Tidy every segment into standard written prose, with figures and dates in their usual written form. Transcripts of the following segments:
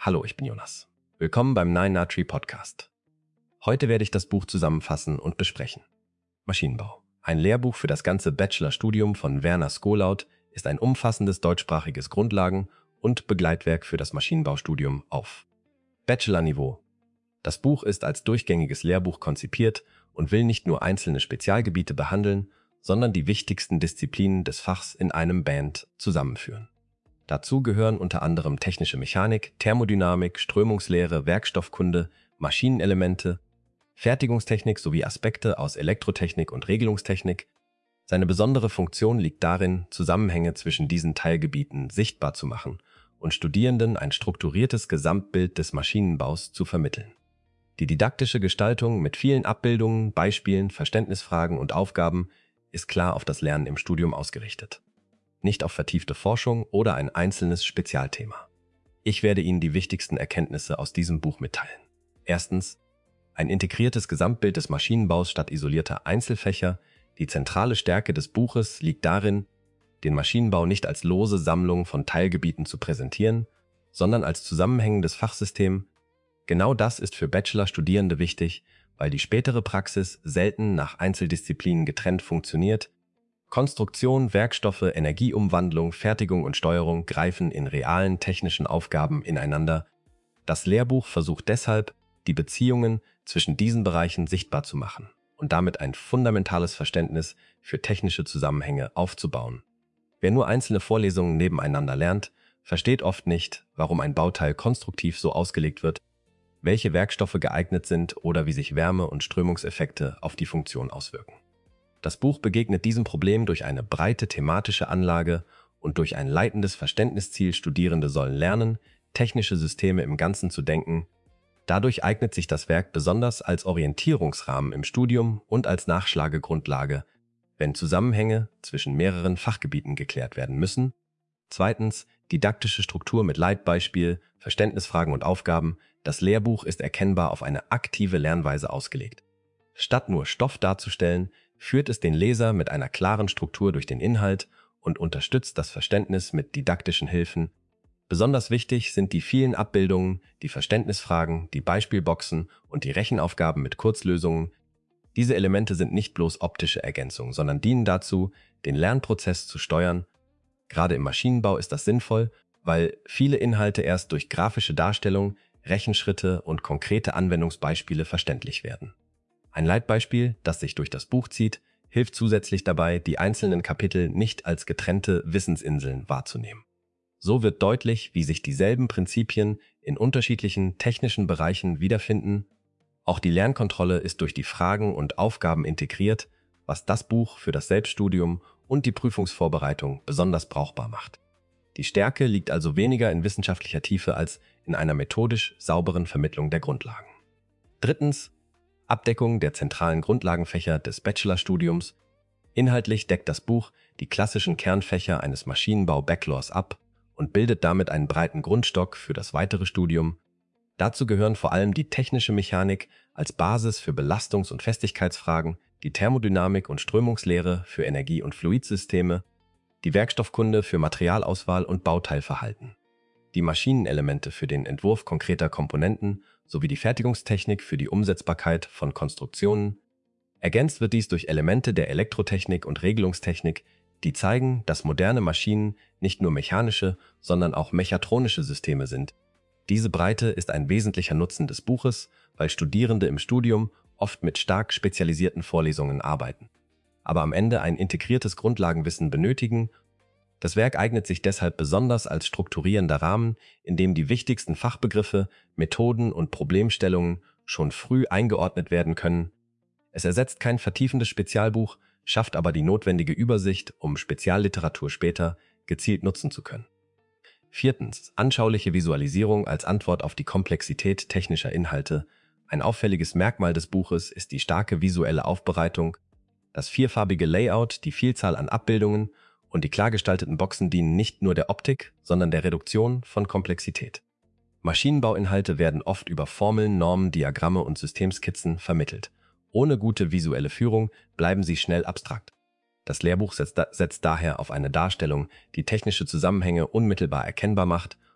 Hallo, ich bin Jonas. Willkommen beim 9na-Tree Podcast. Heute werde ich das Buch zusammenfassen und besprechen. Maschinenbau. Ein Lehrbuch für das ganze Bachelorstudium von Werner Skolaud ist ein umfassendes deutschsprachiges Grundlagen- und Begleitwerk für das Maschinenbaustudium auf Bachelorniveau. Das Buch ist als durchgängiges Lehrbuch konzipiert und will nicht nur einzelne Spezialgebiete behandeln, sondern die wichtigsten Disziplinen des Fachs in einem Band zusammenführen. Dazu gehören unter anderem technische Mechanik, Thermodynamik, Strömungslehre, Werkstoffkunde, Maschinenelemente, Fertigungstechnik sowie Aspekte aus Elektrotechnik und Regelungstechnik. Seine besondere Funktion liegt darin, Zusammenhänge zwischen diesen Teilgebieten sichtbar zu machen und Studierenden ein strukturiertes Gesamtbild des Maschinenbaus zu vermitteln. Die didaktische Gestaltung mit vielen Abbildungen, Beispielen, Verständnisfragen und Aufgaben ist klar auf das Lernen im Studium ausgerichtet, nicht auf vertiefte Forschung oder ein einzelnes Spezialthema. Ich werde Ihnen die wichtigsten Erkenntnisse aus diesem Buch mitteilen. Erstens, ein integriertes Gesamtbild des Maschinenbaus statt isolierter Einzelfächer. Die zentrale Stärke des Buches liegt darin, den Maschinenbau nicht als lose Sammlung von Teilgebieten zu präsentieren, sondern als zusammenhängendes Fachsystem. Genau das ist für Bachelorstudierende wichtig, weil die spätere Praxis selten nach Einzeldisziplinen getrennt funktioniert. Konstruktion, Werkstoffe, Energieumwandlung, Fertigung und Steuerung greifen in realen technischen Aufgaben ineinander. Das Lehrbuch versucht deshalb, die Beziehungen zwischen diesen Bereichen sichtbar zu machen und damit ein fundamentales Verständnis für technische Zusammenhänge aufzubauen. Wer nur einzelne Vorlesungen nebeneinander lernt, versteht oft nicht, warum ein Bauteil konstruktiv so ausgelegt wird, welche Werkstoffe geeignet sind oder wie sich Wärme- und Strömungseffekte auf die Funktion auswirken. Das Buch begegnet diesem Problem durch eine breite thematische Anlage und durch ein leitendes Verständnisziel. Studierende sollen lernen, technische Systeme im Ganzen zu denken. Dadurch eignet sich das Werk besonders als Orientierungsrahmen im Studium und als Nachschlagegrundlage, wenn Zusammenhänge zwischen mehreren Fachgebieten geklärt werden müssen. Zweitens, didaktische Struktur mit Leitbeispiel, Verständnisfragen und Aufgaben. Das Lehrbuch ist erkennbar auf eine aktive Lernweise ausgelegt. Statt nur Stoff darzustellen, führt es den Leser mit einer klaren Struktur durch den Inhalt und unterstützt das Verständnis mit didaktischen Hilfen. Besonders wichtig sind die vielen Abbildungen, die Verständnisfragen, die Beispielboxen und die Rechenaufgaben mit Kurzlösungen. Diese Elemente sind nicht bloß optische Ergänzungen, sondern dienen dazu, den Lernprozess zu steuern. Gerade im Maschinenbau ist das sinnvoll, weil viele Inhalte erst durch grafische Darstellung, Rechenschritte und konkrete Anwendungsbeispiele verständlich werden. Ein Leitbeispiel, das sich durch das Buch zieht, hilft zusätzlich dabei, die einzelnen Kapitel nicht als getrennte Wissensinseln wahrzunehmen. So wird deutlich, wie sich dieselben Prinzipien in unterschiedlichen technischen Bereichen wiederfinden. Auch die Lernkontrolle ist durch die Fragen und Aufgaben integriert, was das Buch für das Selbststudium und die Prüfungsvorbereitung besonders brauchbar macht. Die Stärke liegt also weniger in wissenschaftlicher Tiefe als in einer methodisch sauberen Vermittlung der Grundlagen. Drittens, Abdeckung der zentralen Grundlagenfächer des Bachelorstudiums. Inhaltlich deckt das Buch die klassischen Kernfächer eines Maschinenbau-Bachelors ab und bildet damit einen breiten Grundstock für das weitere Studium. Dazu gehören vor allem die technische Mechanik als Basis für Belastungs- und Festigkeitsfragen, die Thermodynamik und Strömungslehre für Energie- und Fluidsysteme, die Werkstoffkunde für Materialauswahl und Bauteilverhalten, die Maschinenelemente für den Entwurf konkreter Komponenten sowie die Fertigungstechnik für die Umsetzbarkeit von Konstruktionen. Ergänzt wird dies durch Elemente der Elektrotechnik und Regelungstechnik, die zeigen, dass moderne Maschinen nicht nur mechanische, sondern auch mechatronische Systeme sind. Diese Breite ist ein wesentlicher Nutzen des Buches, weil Studierende im Studium oft mit stark spezialisierten Vorlesungen arbeiten, aber am Ende ein integriertes Grundlagenwissen benötigen. Das Werk eignet sich deshalb besonders als strukturierender Rahmen, in dem die wichtigsten Fachbegriffe, Methoden und Problemstellungen schon früh eingeordnet werden können. Es ersetzt kein vertiefendes Spezialbuch, schafft aber die notwendige Übersicht, um Spezialliteratur später gezielt nutzen zu können. Viertens, anschauliche Visualisierung als Antwort auf die Komplexität technischer Inhalte. Ein auffälliges Merkmal des Buches ist die starke visuelle Aufbereitung. Das vierfarbige Layout, die Vielzahl an Abbildungen und die klar gestalteten Boxen dienen nicht nur der Optik, sondern der Reduktion von Komplexität. Maschinenbauinhalte werden oft über Formeln, Normen, Diagramme und Systemskizzen vermittelt. Ohne gute visuelle Führung bleiben sie schnell abstrakt. Das Lehrbuch setzt daher auf eine Darstellung, die technische Zusammenhänge unmittelbar erkennbar macht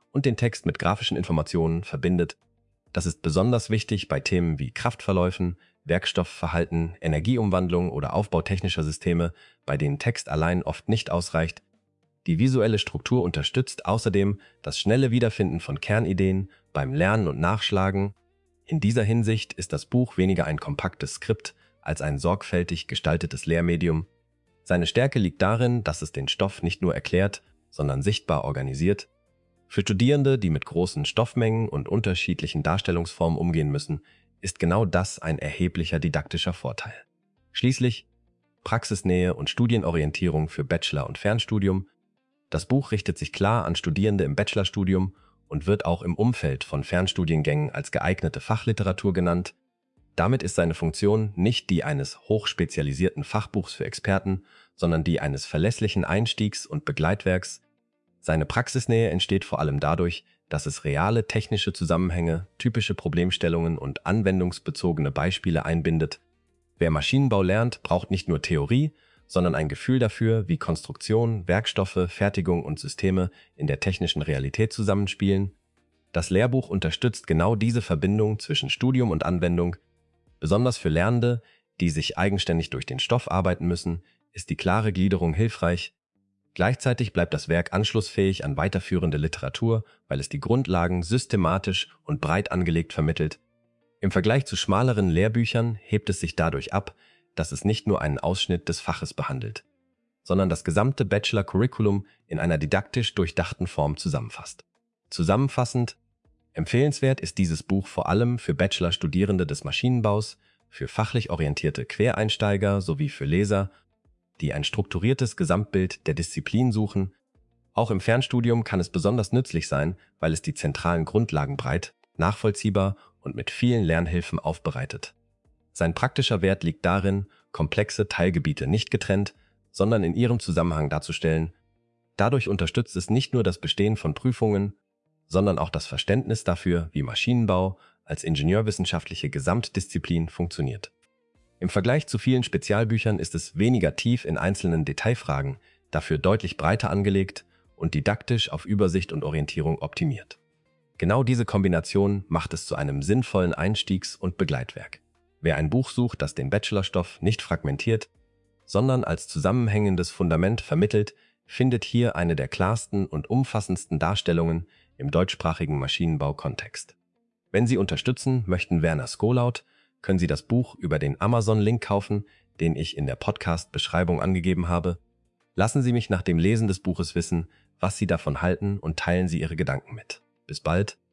und den Text mit grafischen Informationen verbindet. Das ist besonders wichtig bei Themen wie Kraftverläufen, Werkstoffverhalten, Energieumwandlung oder Aufbau technischer Systeme, bei denen Text allein oft nicht ausreicht. Die visuelle Struktur unterstützt außerdem das schnelle Wiederfinden von Kernideen beim Lernen und Nachschlagen. In dieser Hinsicht ist das Buch weniger ein kompaktes Skript als ein sorgfältig gestaltetes Lehrmedium. Seine Stärke liegt darin, dass es den Stoff nicht nur erklärt, sondern sichtbar organisiert. Für Studierende, die mit großen Stoffmengen und unterschiedlichen Darstellungsformen umgehen müssen, ist genau das ein erheblicher didaktischer Vorteil. Schließlich Praxisnähe und Studienorientierung für Bachelor- und Fernstudium. Das Buch richtet sich klar an Studierende im Bachelorstudium und wird auch im Umfeld von Fernstudiengängen als geeignete Fachliteratur genannt. Damit ist seine Funktion nicht die eines hochspezialisierten Fachbuchs für Experten, sondern die eines verlässlichen Einstiegs- und Begleitwerks. Seine Praxisnähe entsteht vor allem dadurch, dass es reale technische Zusammenhänge, typische Problemstellungen und anwendungsbezogene Beispiele einbindet. Wer Maschinenbau lernt, braucht nicht nur Theorie, sondern ein Gefühl dafür, wie Konstruktion, Werkstoffe, Fertigung und Systeme in der technischen Realität zusammenspielen. Das Lehrbuch unterstützt genau diese Verbindung zwischen Studium und Anwendung. Besonders für Lernende, die sich eigenständig durch den Stoff arbeiten müssen, ist die klare Gliederung hilfreich. Gleichzeitig bleibt das Werk anschlussfähig an weiterführende Literatur, weil es die Grundlagen systematisch und breit angelegt vermittelt. Im Vergleich zu schmaleren Lehrbüchern hebt es sich dadurch ab, dass es nicht nur einen Ausschnitt des Faches behandelt, sondern das gesamte Bachelor-Curriculum in einer didaktisch durchdachten Form zusammenfasst. Zusammenfassend, empfehlenswert ist dieses Buch vor allem für Bachelor-Studierende des Maschinenbaus, für fachlich orientierte Quereinsteiger sowie für Leser, die ein strukturiertes Gesamtbild der Disziplin suchen. Auch im Fernstudium kann es besonders nützlich sein, weil es die zentralen Grundlagen breit, nachvollziehbar und mit vielen Lernhilfen aufbereitet. Sein praktischer Wert liegt darin, komplexe Teilgebiete nicht getrennt, sondern in ihrem Zusammenhang darzustellen. Dadurch unterstützt es nicht nur das Bestehen von Prüfungen, sondern auch das Verständnis dafür, wie Maschinenbau als ingenieurwissenschaftliche Gesamtdisziplin funktioniert. Im Vergleich zu vielen Spezialbüchern ist es weniger tief in einzelnen Detailfragen, dafür deutlich breiter angelegt und didaktisch auf Übersicht und Orientierung optimiert. Genau diese Kombination macht es zu einem sinnvollen Einstiegs- und Begleitwerk. Wer ein Buch sucht, das den Bachelorstoff nicht fragmentiert, sondern als zusammenhängendes Fundament vermittelt, findet hier eine der klarsten und umfassendsten Darstellungen im deutschsprachigen Maschinenbau-Kontext. Wenn Sie unterstützen möchten Werner Skolaud, können Sie das Buch über den Amazon-Link kaufen, den ich in der Podcast-Beschreibung angegeben habe. Lassen Sie mich nach dem Lesen des Buches wissen, was Sie davon halten und teilen Sie Ihre Gedanken mit. Bis bald.